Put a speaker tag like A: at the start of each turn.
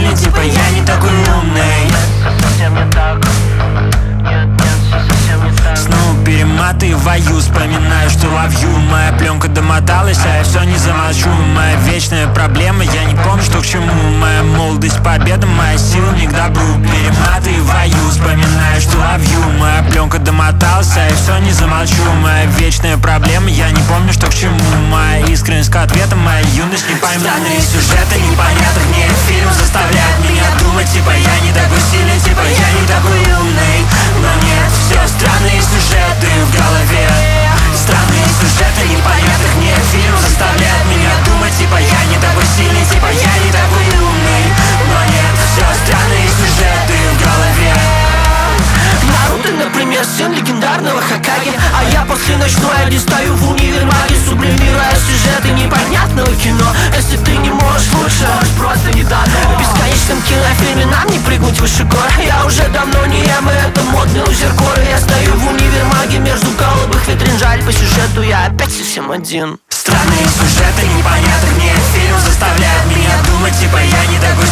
A: сильный, типа я не такой умный.
B: Совсем не так.
A: Снова перематываю, вспоминаю, что ловью. Моя пленка домоталась, а я все не замолчу. Моя вечная проблема, я не помню, что к чему. Моя молодость победа, моя сила не к добру. Перематываю, вспоминаю, что ловью. Моя пленка домоталась, а я все не замолчу. Моя вечная проблема, я не помню, что к чему. Моя искренность к ответам, моя юность не пойму. Странные сюжеты непонятных мне фильм заставляют меня думать, типа я не такой сильный, типа я не такой умный. Но нет, все странные сюжеты в голове. Странные сюжеты непонятных мне фильм заставляют меня думать, типа я не такой сильный, типа я не такой умный. Но нет, все странные сюжеты в голове.
B: Наруто, например, сын легендарного Хокаге, а я после ночной один стою в универмаге, сублимируя сюжеты непонятного кино. Если ты не можешь лучше, просто не дано. В бесконечном кинофильме нам не прыгнуть выше гор. Я уже давно не ем, и это модный лузер горы. Я стою в универмаге между голубых витрин. Жаль, по сюжету я опять совсем один.
A: Странные сюжеты непонятных мне фильм заставляют меня думать, типа я не такой